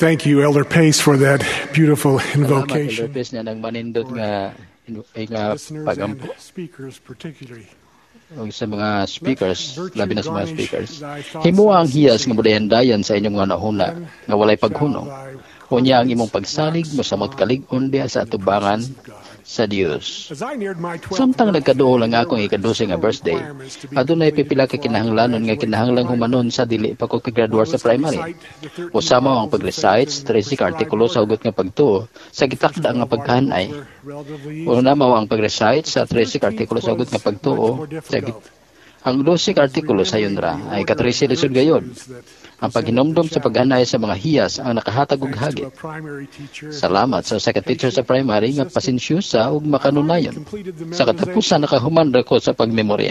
Thank you, Elder Pace, for that beautiful Salamat, Elder invocation. Pace, na nagmanindot nga Listeners and pagampo. speakers particularly. O sa mga speakers, labi na sa mga speakers. Himo ang hiyas nga modayan-dayan sa inyong mga nahuna, nga walay paghuno. Unya ang imong pagsalig mo sa kalig-on diha sa atubangan sa Dios. As I neared my 12th Samtang nagkaduol ang akong ikadose nga birthday, adunay pipila ka kinahanglanon nga kinahanglang humanon sa dili pa ko kagraduar sa primary. Usama ang pag-recite sa 13 artikulo sa hugot nga pagtuo sa gitakda nga pagkahanay. Una mao ang pag-recite sa 13 artikulo sa hugot nga pagtuo sa ang 12 artikulo sa yunra ay katrisi lisod gayod. Ang paghinomdom sa paghanay sa mga hiyas ang nakahatag og hagit. Salamat sa second teacher sa primary nga pasensyosa ug makanunayon. Sa katapusan nakahuman ra ko sa pagmemorya.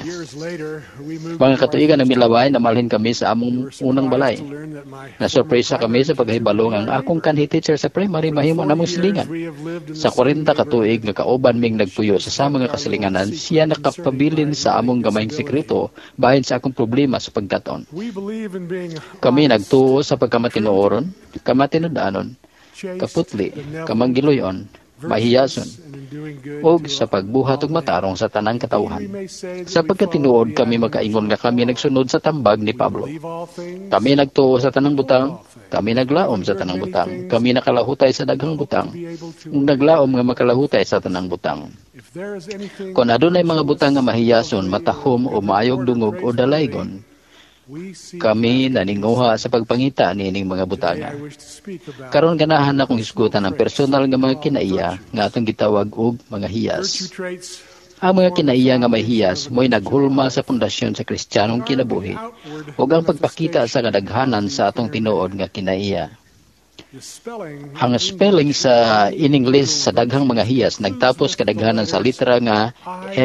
Mga katuigan ang milaway na malhin kami sa among unang balay. Nasurpresa kami sa paghibalong ang akong kanhi teacher sa primary mahimo namong silingan. Sa 40 katuig nga kauban ming nagpuyo sa samang nga kasilinganan, siya nakapabilin sa among gamayng sekreto bahin sa akong problema sa pagkaton. Kami nagtuo sa pagkamatinuoron, kamatinudanon, kaputli, kamanggiloyon, mahiyason, ug sa pagbuhat ug matarong sa tanang katawhan. Sa pagkatinuod kami makaingon nga kami nagsunod sa tambag ni Pablo. Kami nagtuo sa tanang butang, kami naglaom sa tanang butang, kami nakalahutay sa daghang butang, naglaom nga makalahutay sa tanang butang. Kung adunay mga butang nga mahiyason, matahom o maayog dungog o dalaygon, kami naninguha sa pagpangita nining mga butanga. Karon ganahan akong hisgutan ang personal nga mga kinaiya nga atong gitawag og mga hiyas. Ang mga kinaiya nga may hiyas mo'y naghulma sa pundasyon sa Kristiyanong kinabuhi ug ang pagpakita sa kadaghanan sa atong tinuod nga kinaiya. Ang spelling sa in English sa daghang mga hiyas nagtapos kadaghanan sa litra nga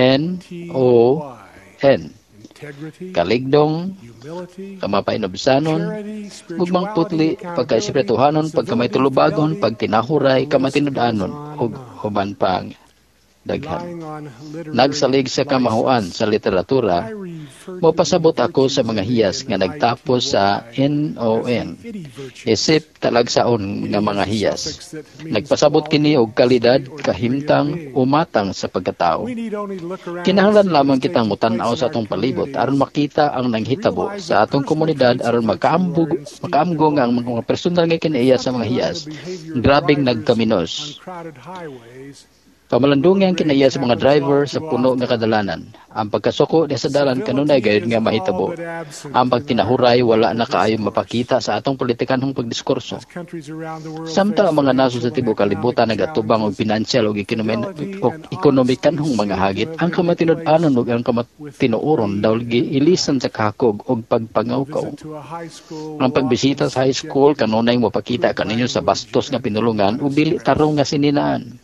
N-O-N. Kaligdong, kamapainobsanon, gugmang putli, pagkaisipirituhanon, pagkamaitulubagon, pagtinahuray, kamatinudanon, ug huban pang daghan. Nagsalig sa kamahuan sa literatura, mapasabot ako sa mga hiyas nga nagtapos sa N-O-N. Isip talagsaon nga mga hiyas. Nagpasabot kini og kalidad, kahimtang, umatang sa pagkatao. Kinahanglan lamang kitang mutan-aw sa atong palibot aron makita ang nanghitabo sa atong komunidad aron makaamgo nga ang mga personal nga kinaiya sa mga hiyas. Grabing nagkaminos. Pamalandungi ang kinaiya sa mga driver sa puno nga kadalanan. Ang pagkasuko sa dalan kanunay gayud nga mahitabo. Ang pagtinahuray wala na kaayo mapakita sa atong politikanhong pagdiskurso. Samtang ang mga nasod sa tibuok kalibutan nagatubang og pinansyal ug ekonomikanhong mga hagit, ang kamatinud-anon ug ang kamatinuoron daw giilisan sa kahakog ug pagpangawkaw. Ang pagbisita sa high school kanunay mapakita kaninyo sa bastos nga pinulungan ug dili tarong nga sininaan.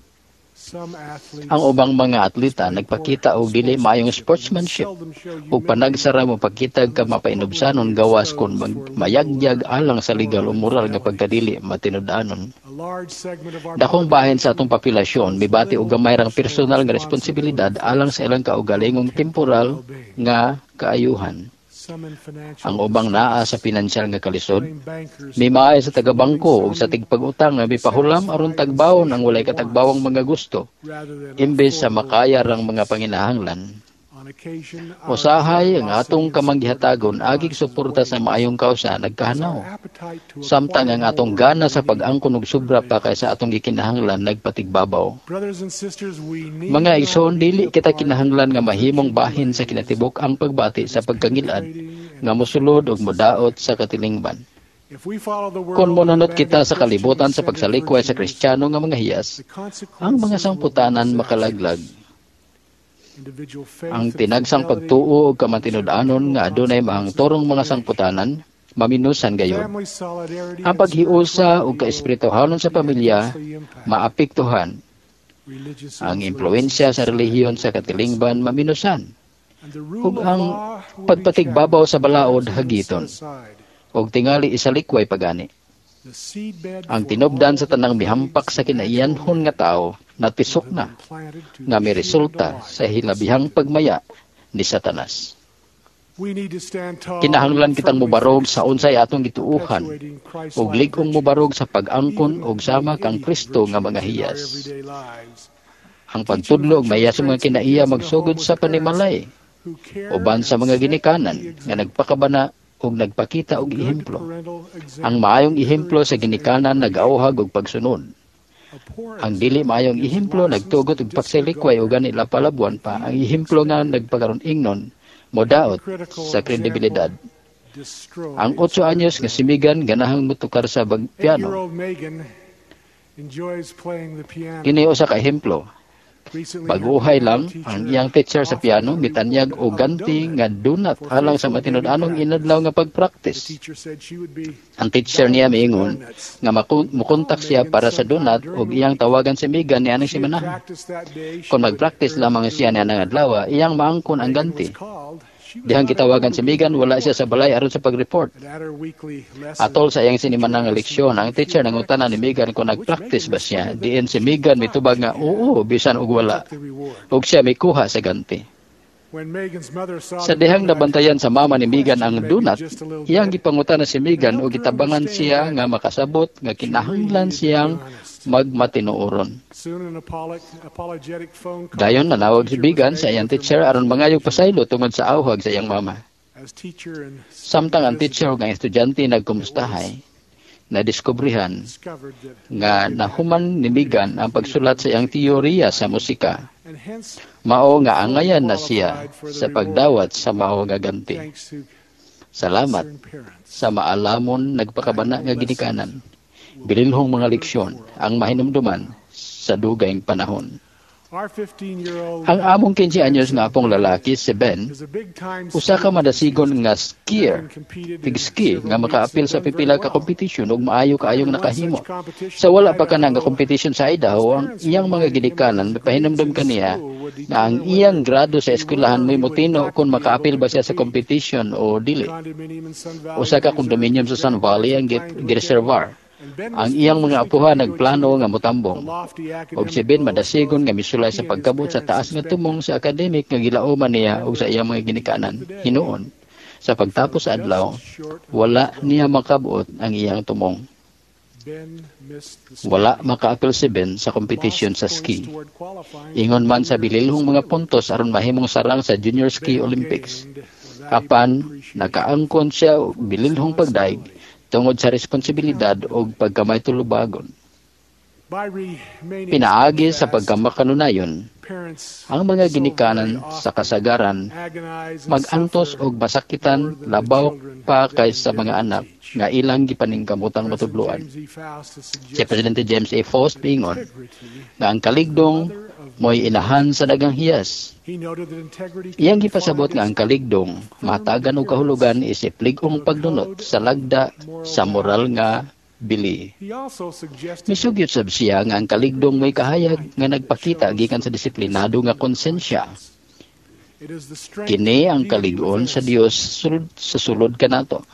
Ang ubang mga atleta nagpakita og dili maayong sportsmanship ug panagsara mo pakita ka mapainubsanon gawas kon mayagyag alang sa legal o moral nga pagkadili matinud-anon. Dakong bahin sa atong populasyon mibati og gamay rang personal nga responsibilidad alang sa ilang kaugalingong temporal nga kaayuhan. Ang ubang naa sa pinansyal nga kalisod, may maayo sa tagabangko o sa tigpag-utang na mipahulam aron tagbawon ang walay katagbawang mga gusto, imbes sa makaya rang mga panginahanglan. Usahay ang atong kamanggihatagon agig suporta sa maayong kausa nagkahanaw. Samtang ang atong gana sa pag-angkon og sobra pa kaysa atong gikinahanglan nagpatigbabaw. Mga igsoon dili kita kinahanglan nga mahimong bahin sa kinatibuk ang pagbati sa pagkangilad nga mosulod og modaot sa katilingban. Kung monanot kita sa kalibutan sa pagsalikway sa Kristiyano nga mga hiyas, ang mga sangputanan makalaglag. Ang tinagsang pagtuo o kamatinud-anon nga adunay mahangturong mga sangputanan, maminusan gayon. Ang paghiusa o kaespirituhanon sa pamilya, maapektuhan. Ang impluensya sa relihiyon sa katilingban, maminusan. Ug ang pagpatigbabaw sa balaod, hagiton. Ug tingali isalikway pagani. Ang tinubdan sa tanang mihampak sa kinaiyanhon nga tao, natisok na, nga may resulta sa hilabihang pagmaya ni Satanas. Kinahanglan kitang mubarog sa unsay atong gituuhan ug lig-ong mubarog sa pag-angkon ug sama kang Kristo nga mga hiyas. Ang pagtudlo ug mayas mga kinaiya magsugod sa panimalay uban sa mga ginikanan nga nagpakabana ug nagpakita og ehemplo. Ang maayong ehemplo sa ginikanan nag-auhag og pagsunod. Ang dili maayong ehemplo nagtugot og pagsilikway ug ganila palabuan pa. Ang ehemplo nga nagpakaron ingnon modaot sa kredibilidad. Ang 8 anyos nga si Megan ganahang mutukar sa piano. Kini usa ka ehemplo. Baguhay lang ang iyang teacher sa piano mitanyag og ganti nga dunat alang sa matinud-anong inadlaw nga pagpractice. Ang teacher niya miingon nga mukontak siya para sa donut ug iyang tawagan si Megan niya si manahan. Kung magpractice lamang siya niya ng adlaw, iyang maangkon ang ganti. Dihang gitawagan si Megan, wala siya sa balay aron sa pag-report. Atol sa iyang sinimanang leksyon, ang teacher nangutanan ni Megan kung nag-practice ba siya. Diin si Megan mitubag nga, oo, bisan og wala. Ug siya may kuha sa ganti. Sa dihang nabantayan sa mama ni Megan ang donut, iyang gipangutana si Megan o gitabangan siya nga makasabot nga kinahanglan siyang magmatinuoron. Dayon nanawag si Megan sa iyang teacher aron mangayog pasaylo tungod sa awhag sa iyang mama. Samtang ang teacher nga estudyante nagkumustahay, nadiskubrihan nga nahuman ni Megan ang pagsulat sa iyang teorya sa musika. Mao nga angayan na siya sa pagdawat sa mao nga ganti. Salamat sa maalamon nagpakabana nga ginikanan. Bilinhong mga leksyon ang mahinumduman sa dugayng panahon. Ang among 15 anyos nga apong lalaki, si Ben, usa ka madasigon nga skier, tig-ski, nga makaapil sa pipila ka kompetisyon ug maayo kaayong nakahimo. Sa wala pa ka nga kompetisyon sa Idaho, ang iyang mga ginikanan, pahinumdum kaniya na ang iyang grado sa eskwelahan may mutino kung makaapil ba siya sa kompetisyon o dili. Usa ka condominium sa Sun Valley ang gireservar. Ang iyang mga apuhan nagplano nga motambong. Og si Ben madasigon nga misulay sa pagkabot sa taas nga tumong sa academic nga gilauman niya og sa iyang mga ginikanan. Hinuon, sa pagtapos sa adlaw, wala niya makabot ang iyang tumong. Wala makaapil si Ben sa kompetisyon sa ski. Ingon man sa bililhong mga puntos aron mahimong sarang sa Junior Ski Olympics. Apan, nakaangkon siya og bililhong pagdaig tungod sa responsibilidad o pagkamay tulubagon. Pinaagi sa pagkamakanunayon, ang mga ginikanan sa kasagaran, magantos o masakitan labaw pa kaysa mga anak nga ilang gipaningkamutang matudluan. Si Presidente James A. Faust pingon na ang kaligdong mo'y inahan sa dagang hiyas. Iyang gipasabot nga ang kaligdong, matagan o kahulugan isip ligong pagdunot sa lagda sa moral nga bili. Misugyot sab siya nga ang kaligdong may kahayag nga nagpakita gikan sa disiplinado nga konsensya. Kini ang kaligon sa Dios sa sulod kanato.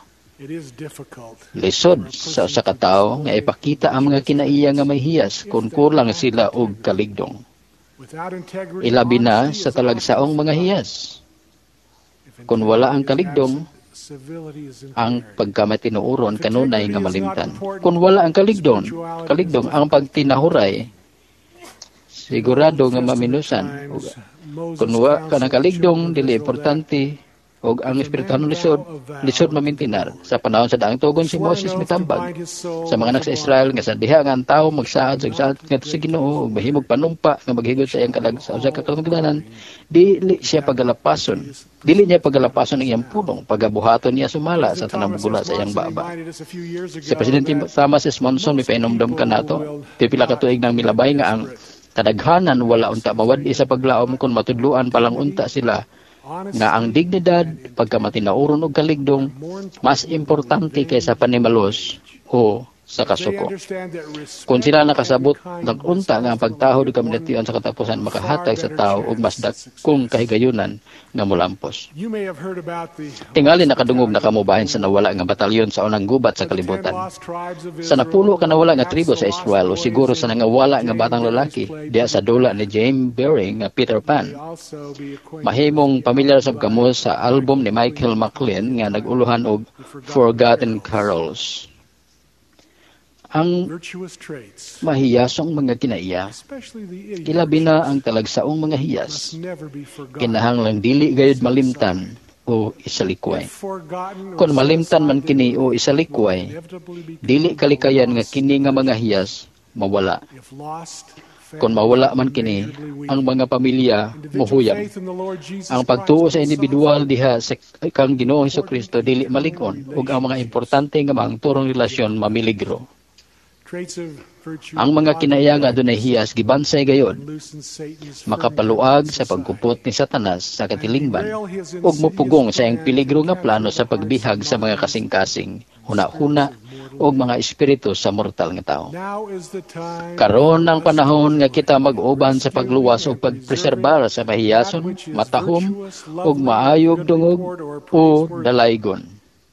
Lisod sa usa ka tawo nga ipakita ang mga kinaiya nga may hiyas kung kulang sila og kaligdong. Ilabi na sa talagsaong mga hiyas. Kung wala ang kaligdong, ang pagkamatinuoron kanunay nga malimtan. Kung wala ang kaligdong ang pagtinahuray, sigurado nga maminusan. Kung wala ka ng kaligdong, dili importante, o ang espirituhan lisod mamintinar. Sa panahon sa daang tugon si Moses mitambag sa mga anak sa Israel nga sa diha nga ang tawo magsaad sa ngadto sa Ginoo ug mahimog panumpa nga maghigod sa iyang kalag sa usa ka kalungganan, dili niya pagalapason ang iyang pulong pagabuhaton niya sumala sa tanang gula sa iyang baba. Si Presidente Thomas S. Monson may painomdom kanato pipila ka tuig nang milabay nga ang kadaghanan wala unta mawad-i sa paglaom kung matudluan palang unta sila nga ang dignidad, pagkamatinauron o kaligdong, mas importante kaysa panimalos o sa kasuko. Kung sila nakasabot ng unta nga ang pagtahod kaminatian sa katapusan makahatag sa tao og mas dakong kahigayunan nga molampos. Tingali nakadungog na kamubahin sa nawala nga batalyon sa unang gubat sa kalibutan. Sa napulo ka nawala nga tribo sa Israel o siguro sa nangawala nga batang lalaki diya sa dula ni James Beering nga Peter Pan. Mahimong pamilyar sab kamo sa album ni Michael McLean nga nag-uluhan og Forgotten Carols. Ang mahiyasong mga kinaiya, ilabi na ang talagsaong mga hiyas, kinahanglang dili gayud malimtan o isalikway. Kung malimtan man kini o isalikway, dili kalikayan nga kini nga mga hiyas mawala. Kung mawala man kini, ang mga pamilya mohuyang. Ang pagtuo sa individual diha sa kang Ginoo Hesukristo dili malikon ug ang mga importante nga mangturong relasyon mamiligro. Ang mga kinaiya nga adunay hiyas gibansay gayod, makapaluag sa pagkupot ni Satanas sa katilingban ug mupugong sa iyang peligro nga plano sa pagbihag sa mga kasing-kasing, huna-huna ug mga espiritu sa mortal nga tao. Karon ang panahon nga kita mag-uban sa pagluwas ug pagpreserbar sa mahiyason, matahom ug maayog dungog o dalaygon.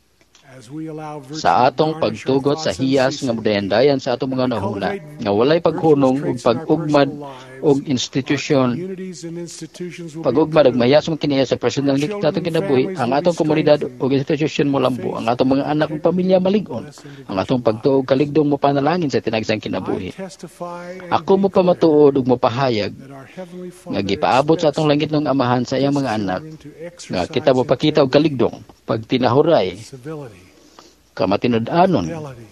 Sa atong pagtugot sa hiyas nga mudayan-dayan sa atong mga nahuna, nga walay paghunong ug pag-ugmad og institusyon, pag-ugmad ug mahiyasong kiniya sa personal nga atong kinabuhi, ang atong komunidad ug institusyon mo lambo, ang atong mga anak ug pamilya malig-on, ang atong pagtuo ug kaligdong mo panalangin sa tinagsang kinabuhi. Ako mo pamatuod ug mopahayag nga gipaabot sa atong langit ng Amahan sa iyang mga anak, nga kita mo pakita og kaligdong, pagtinahuray, kamatinud-anon,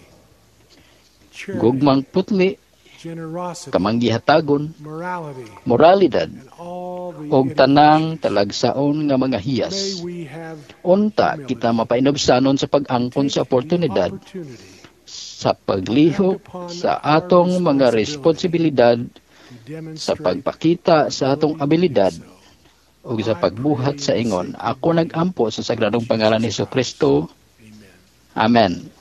gugmang putli, kamanggihatagon, moralidad, og tanang talagsaon nga mga hiyas. Unta kita mapainobsanon sa pag-angkon sa oportunidad, sa paglihok sa atong mga responsibilidad, sa pagpakita sa atong abilidad, ug sa pagbuhat sa ingon. Ako nag-ampo sa sagradong pangalan ni Jesucristo. Amen.